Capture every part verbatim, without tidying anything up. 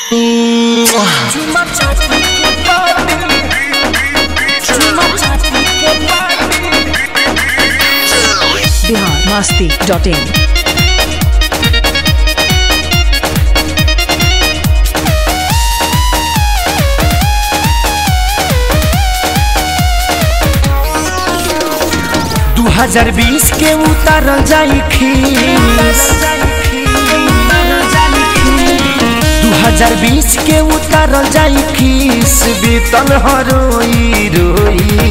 Bihar Masti dot इन। दो हज़ार बीस के उतारल जाई खीस, दो हज़ार बीस के उतारल जाई खीस, बीतल हरोई रोई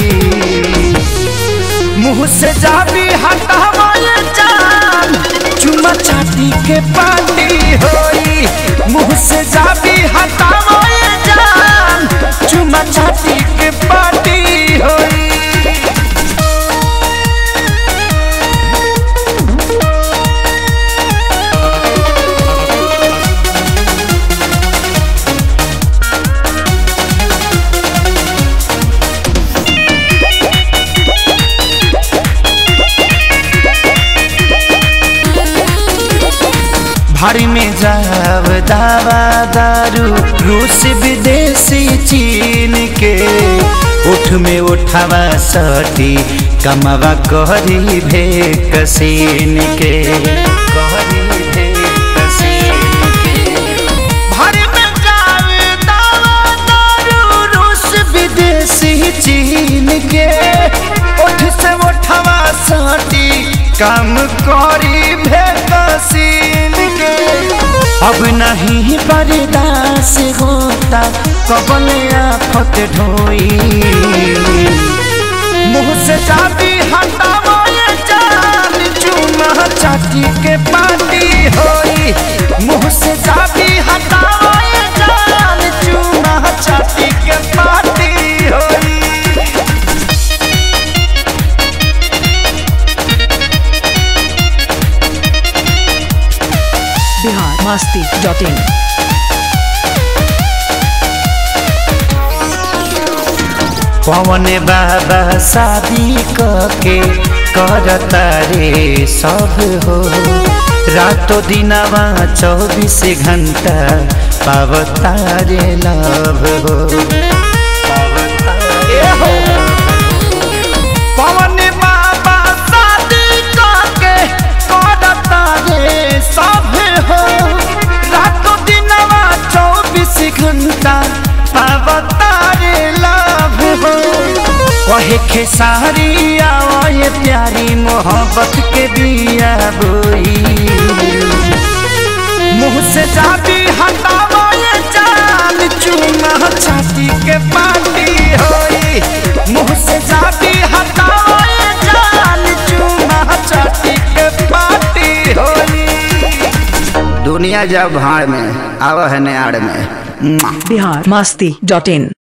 मुँह से जाबी हटावे जान, चुमा चाटी के पार्टी होई, मुँह से जाबी हटावे जान, चुमा चाटी के पार्टी होई। भारी में जाव दावा दारू रूस विदेशी चीन के, उठ में उठावा सटी कमावा कहरी भे कसीन के, कहरी भे कसीन के। भारी में जाव दावा दारू रूस विदेशी चीन के, उठ से उठावा सटी काम करी भे कसीन के। अब नहीं बर्दाश्त होता कबल आफत ढोई, मुँह से जाबी हटावे जान, चुमा चाटी के पार्टी होई, मुँह से जाबी हटावे जान, चुमा चाटी के पार्टी होई। बिहार मस्ती डॉट इन। पवन बाबा शादी के करता रे सब हो, रातों दिनवा चौबीस घंटा पावता रे लव हो। पवन बाबा शादी के करता रे सब हो, रातों दिनवा चौबीस घंटा पावता रे लव हो। कहे खेसारी आए प्यारी मोहब्बत के बिया बोई, मुँह से जाबी हटावे जान, चुमा चाटी के पार्टी होई, मुँह से जाबी हटावे जान, चुमा चाटी के पार्टी होई। दुनिया जब भाड़ में आवा है नाड़ में। बिहार मस्ती डॉट इन।